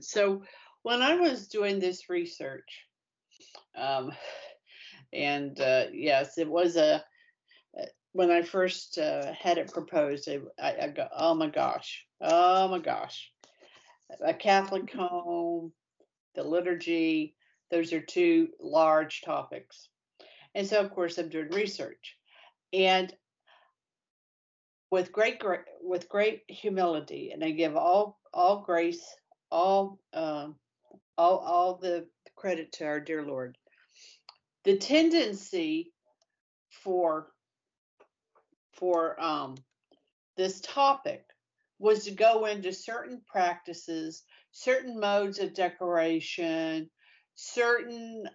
So when I was doing this research, um, and yes, it was when I first had it proposed, I go, oh my gosh, a Catholic home, the liturgy, those are two large topics. And so, of course, I'm doing research, and with great humility, and I give all grace, all all the credit to our dear Lord. The tendency for for this topic was to go into certain practices, certain modes of decoration, certain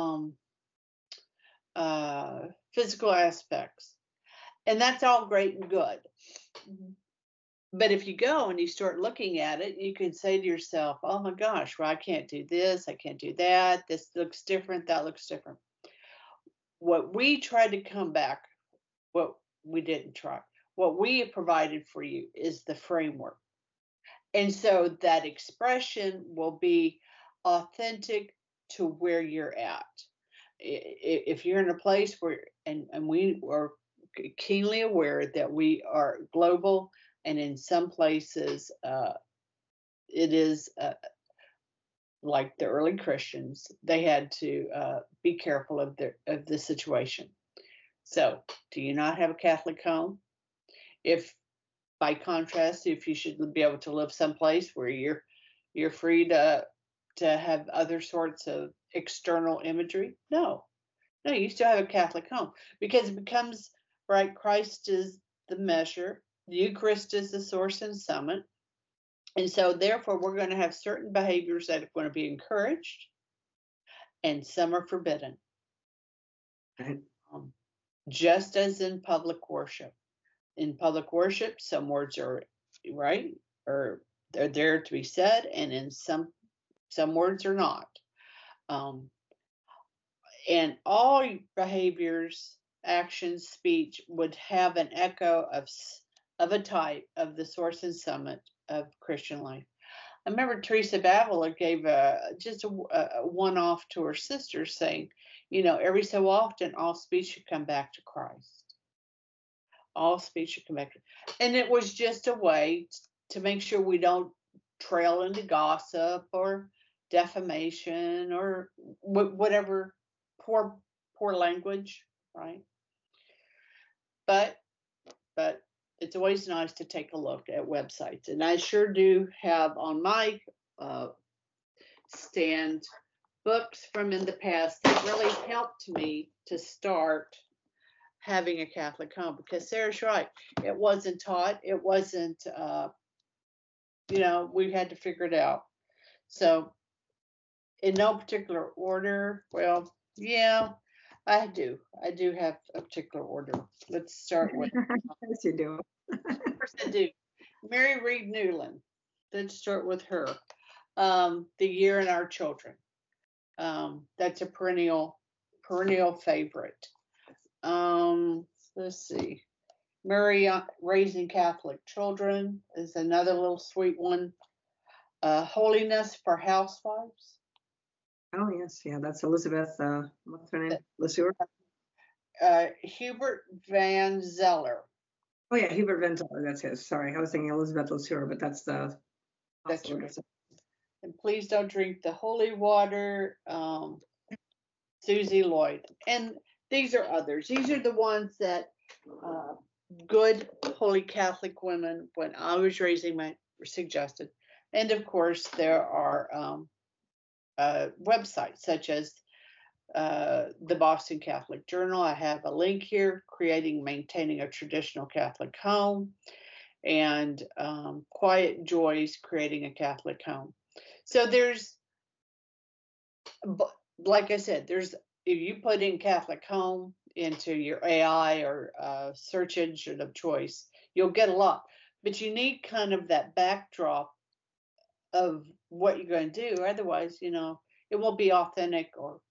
physical aspects, and that's all great and good. But if you go and you start looking at it, you can say to yourself, "Oh my gosh, well, I can't do this, I can't do that. This looks different, that looks different." What we tried to come back, what we didn't try, what we have provided for you is the framework. And so that expression will be authentic to where you're at. If you're in a place where, and we are keenly aware that we are global, and in some places it is like the early Christians, they had to be careful of the situation. So, do you not have a Catholic home? If by contrast, if you should be able to live someplace where you're free to have other sorts of external imagery, no, no, you still have a Catholic home because it becomes right. Christ is the measure, the Eucharist is the source and summit, and so therefore we're going to have certain behaviors that are going to be encouraged, and some are forbidden. Right. Just as in public worship. In public worship, some words are right, or they're there to be said, and in some words are not. And all behaviors, actions, speech would have an echo of a type of the source and summit of Christian life. I remember Teresa of Avila gave just a one-off to her sister, saying, every so often, all speech should come back to Christ. All speech should come back to, and it was just a way to make sure we don't trail into gossip or defamation or whatever poor language, right? But it's always nice to take a look at websites, and I sure do have on my stand books from in the past that really helped me to start having a Catholic home, because Sarah's right. It wasn't taught. It wasn't, we had to figure it out. So, in no particular order, well, yeah, I do. I do have a particular order. Let's start with. Yes, you do. First, I do. Mary Reed Newland. Let's start with her. The Year and Our Children. That's a perennial favorite. Let's see. Mary Raising Catholic Children is another little sweet one. Holiness for Housewives. Oh yes, yeah, that's Elizabeth. What's her name? Lesueur. Hubert Van Zeller. Oh yeah, Hubert Van Zeller. That's his. Sorry, I was thinking Elizabeth Lesueur, but that's the. That's right. And Please Don't Drink the Holy Water. Susie Lloyd, and these are others. These are the ones that good holy Catholic women, when I was raising my, suggested. And of course, there are websites such as the Boston Catholic Journal. I have a link here, Creating, Maintaining a Traditional Catholic Home, and Quiet Joys, Creating a Catholic Home. So there's, like I said, there's, if you put in Catholic home into your AI or search engine of choice, you'll get a lot. But you need kind of that backdrop of what you're going to do. Otherwise, it won't be authentic or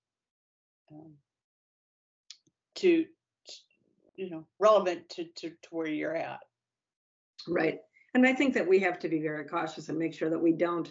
to relevant to where you're at. Right. And I think that we have to be very cautious and make sure that we don't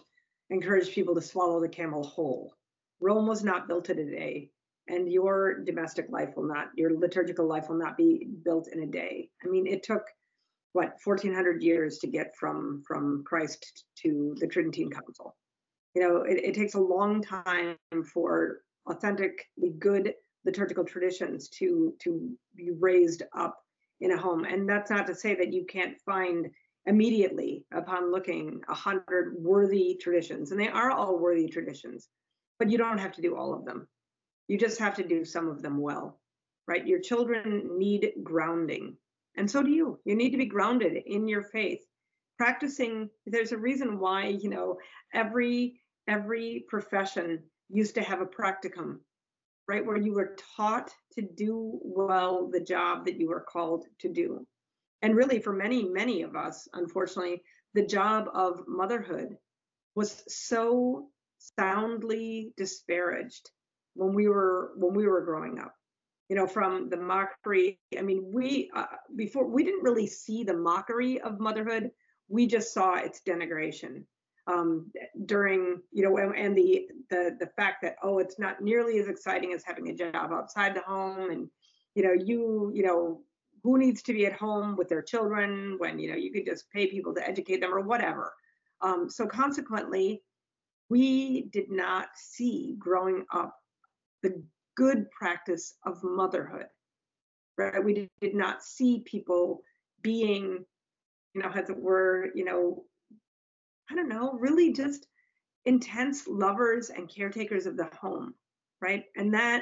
encourage people to swallow the camel whole. Rome was not built in a day, and your domestic life will not, your liturgical life will not be built in a day. I mean, it took what 1400 years to get from Christ to the Tridentine Council. You know, it takes a long time for authentically good liturgical traditions to be raised up in a home. And that's not to say that you can't find immediately upon looking 100 worthy traditions, and they are all worthy traditions, but you don't have to do all of them. You just have to do some of them well, right? Your children need grounding, and so do you. You need to be grounded in your faith. Practicing, there's a reason why, you know, every profession used to have a practicum, right? Where you were taught to do well the job that you were called to do. And really, for many of us, unfortunately, the job of motherhood was so soundly disparaged when we were growing up. You know, from the mockery. I mean, before we didn't really see the mockery of motherhood. We just saw its denigration during, you know, and the fact that, oh, it's not nearly as exciting as having a job outside the home, and you know, who needs to be at home with their children when, you know, you could just pay people to educate them or whatever. So consequently, we did not see growing up the good practice of motherhood, right? We did not see people being, you know, as it were, you know, I don't know, really just intense lovers and caretakers of the home, right? And that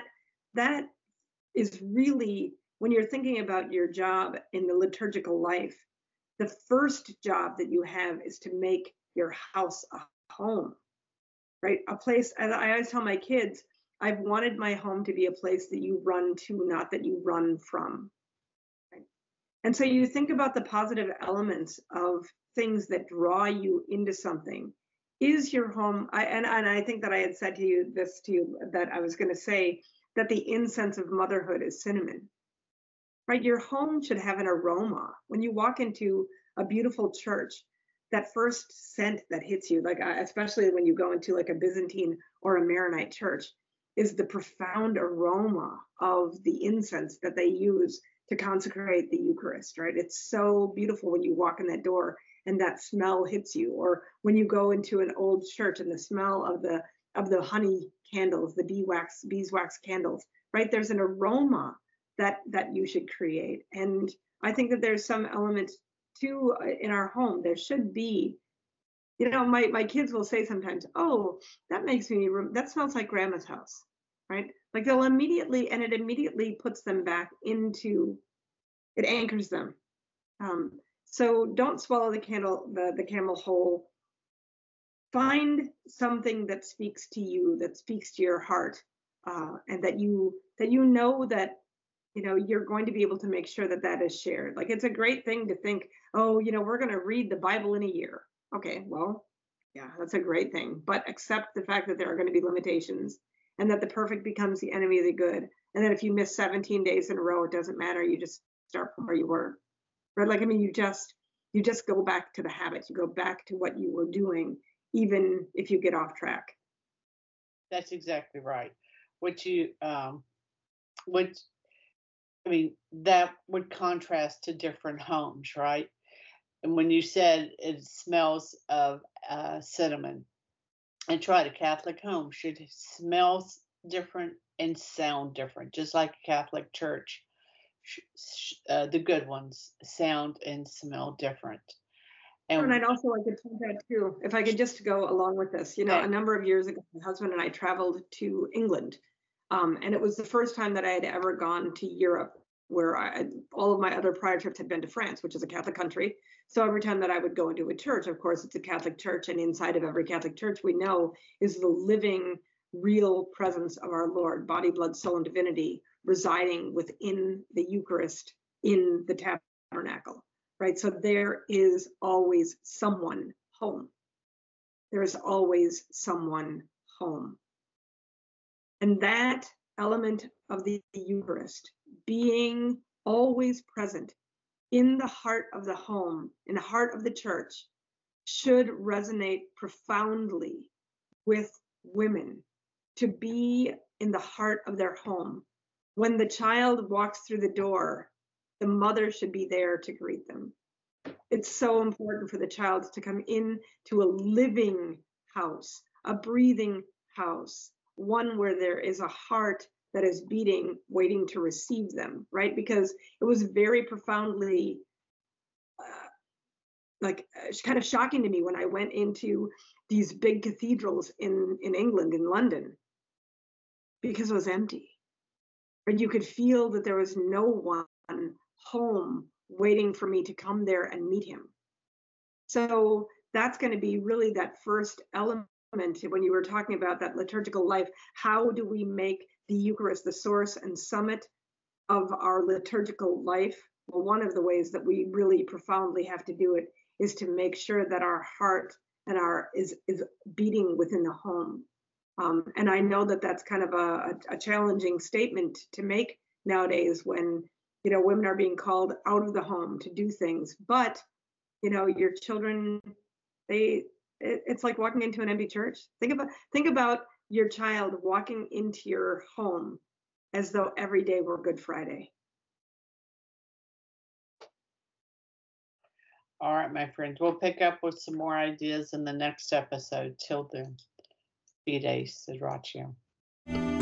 is really, when you're thinking about your job in the liturgical life, the first job that you have is to make your house a home, right? A place, as I always tell my kids, I've wanted my home to be a place that you run to, not that you run from. Right? And so you think about the positive elements of things that draw you into something. Is your home, and I think that I had said to you that I was going to say that the incense of motherhood is cinnamon, right? Your home should have an aroma. When you walk into a beautiful church, that first scent that hits you, like especially when you go into like a Byzantine or a Maronite church, is the profound aroma of the incense that they use to consecrate the Eucharist, right? It's so beautiful when you walk in that door and that smell hits you, or when you go into an old church and the smell of the honey candles, the beeswax candles, right? There's an aroma that you should create. And I think that there's some element too in our home. There should be, you know, my kids will say sometimes, oh, that smells like grandma's house, right? Like they'll immediately, and it immediately puts them back into, it anchors them. So don't swallow the camel whole. Find something that speaks to you, that speaks to your heart, and that you know that, you know, you're going to be able to make sure that that is shared. Like, it's a great thing to think, oh, you know, we're going to read the Bible in a year. Okay, well, yeah, that's a great thing. But accept the fact that there are going to be limitations, and that the perfect becomes the enemy of the good. And that if you miss 17 days in a row, it doesn't matter. You just start from where you were. Right? Like, I mean, you just go back to the habits. You go back to what you were doing, even if you get off track. That's exactly right. I mean, that would contrast to different homes, right? And when you said it smells of cinnamon, and try a Catholic home should smell different and sound different, just like a Catholic church. The good ones sound and smell different. And I'd also like to point out too, if I could just go along with this, you know, a number of years ago, my husband and I traveled to England. And it was the first time that I had ever gone to Europe, where all of my other prior trips had been to France, which is a Catholic country. So every time that I would go into a church, of course, it's a Catholic church. And inside of every Catholic church, we know is the living, real presence of our Lord, body, blood, soul, and divinity, residing within the Eucharist in the tabernacle, right? So there is always someone home. There is always someone home. And that element of the Eucharist being always present in the heart of the home, in the heart of the church, should resonate profoundly with women to be in the heart of their home. When the child walks through the door, the mother should be there to greet them. It's so important for the child to come in to a living house, a breathing house, one where there is a heart that is beating, waiting to receive them, right? Because it was very profoundly kind of shocking to me when I went into these big cathedrals in England, in London, because it was empty. And you could feel that there was no one home waiting for me to come there and meet him. So that's going to be really that first element when you were talking about that liturgical life. How do we make the Eucharist the source and summit of our liturgical life? Well, one of the ways that we really profoundly have to do it is to make sure that our heart and is beating within the home. And I know that that's kind of a challenging statement to make nowadays when, women are being called out of the home to do things. But, your children, it's like walking into an empty church. Think about your child walking into your home as though every day were Good Friday. All right, my friends, we'll pick up with some more ideas in the next episode. Till then, Fide Sriracha.